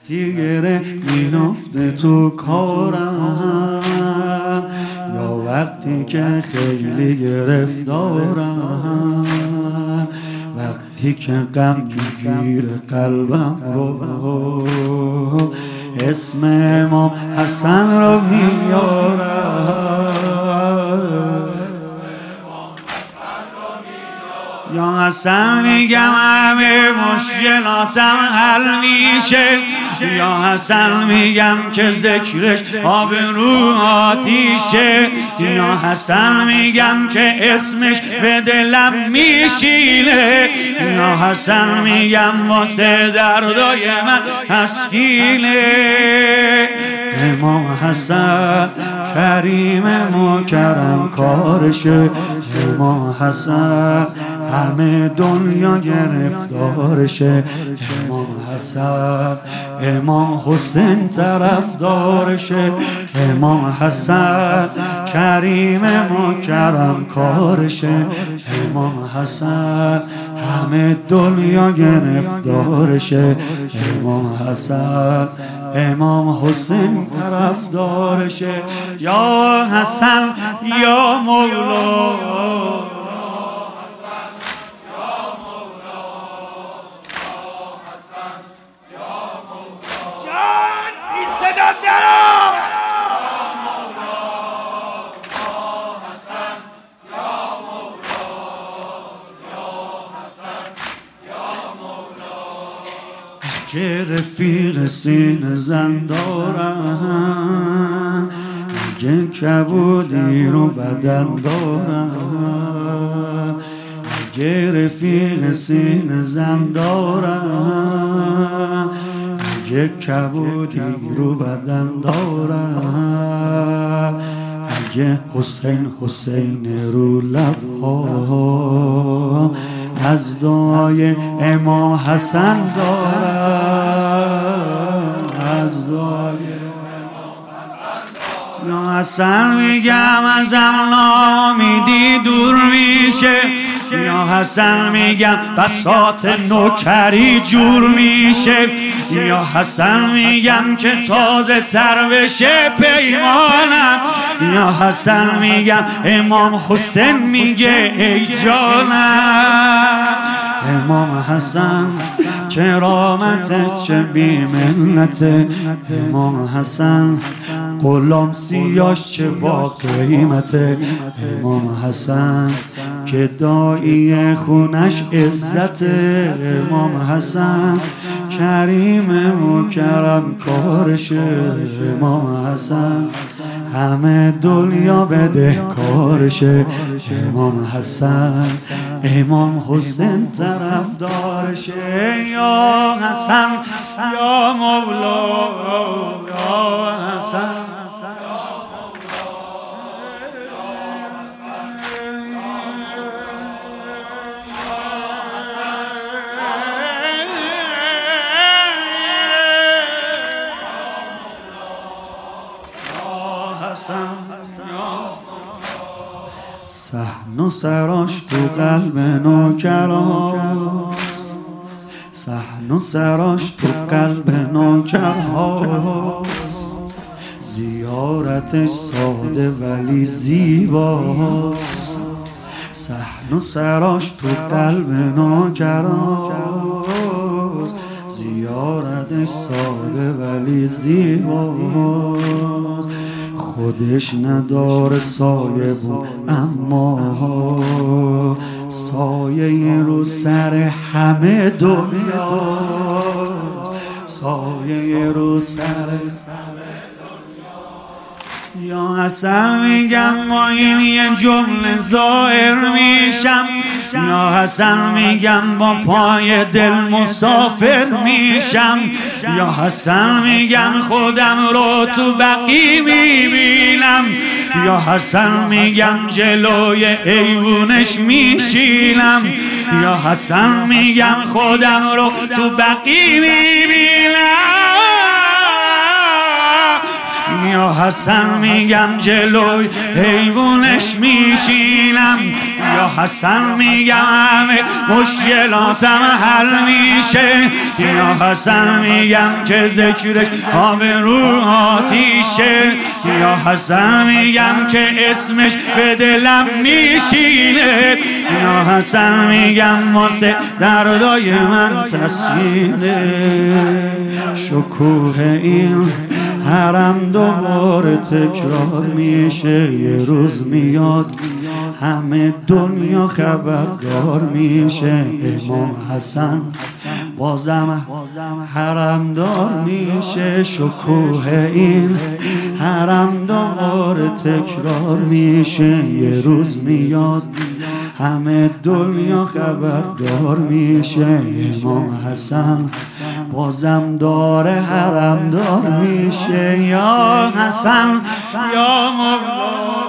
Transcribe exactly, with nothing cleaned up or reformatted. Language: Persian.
وقتی گره میفته تو کارم، یا وقتی که خیلی گرفتارم، وقتی که غم میگیره قلبم رو، اسم امام حسن رو میارم، یا حسن میگم همه مشکلاتم حل میشه، یا حسن میگم که ذکرش آب رو آتیشه، یا حسن میگم که اسمش به دلم میشینه، یا حسن میگم واسه دردای من تسکینه. امام حسن کریم مکرم کارشه، امام حسن همه دنیا گرفتارشه، امام حسن امام حسین طرفدارشه، امام حسن کریم مکرم کارشه، امام حسن همه دنیا گرفتارشه، امام حسن امام حسین طرفدارشه. یا حسن یا مولا، که رفیق سینه زن دارم، اگه کبودی رو بدن دارم، اگه رفیق سینه زن دارم، اگه کبودی رو بدن دارم، اگه حسین حسین رو لبها از دعای امام حسن دارم، از دعای امام حسن دارم. یا حسن میگم ازم نامیدی دور میشه، یا حسن میگم بساط نوکری جور میشه، یا حسن میگم که تازه تر بشه پیمانم، یا حسن میگم امام حسین میگه ای جانم. امام حسن کرامته چه بی‌منته، امام حسن غلام سیاش چه با قیمته، امام حسن که دایی خونش عزته، امام حسن کریم مکرم کارشه، امام حسن همه دنیا بده کارشه، امام حسن امام حسین طرفدارشه. یا حسن یا مولا، یا حسن صحن و سراش تو قلب نوکراست، صحن و سراش تو قلب نوکراست، زیارتش ساده ولی زیباست، صحن و سراش تو قلب نوکراست، زیارتش ساده ولی زیباست، خودش نداره سایه بود اما سایه رو سر همه دنیاست، سایه رو سر یا حسن میگم با این یه جمله ظاهر میشم، یا حسن میگم با پای دل مسافر میشم، یا حسن میگم خودم رو تو بقی میبینم، یا حسن میگم جلوی ایوونش میشینم، یا حسن میگم خودم رو تو بقی میبینم، یا حسن میگم جلوی ایوونش میشینم، یا حسن میگم همه مشکلاتم حل میشه، یا حسن میگم که ذکرش آب رو آتیشه، یا حسن میگم که اسمش به دلم میشینه، یا حسن میگم واسه دردای من تسکینه. شکوه این حرم دوباره تکرار میشه، یه روز میاد همه دنیا خبردار میشه. امام حسن بازم حرم دار میشه، شکوه این حرم دوباره تکرار میشه، یه روز میاد همه دنیا خبردار میشه. امام حسن بازم داره حرم دار میشه. یا حسن یا مولا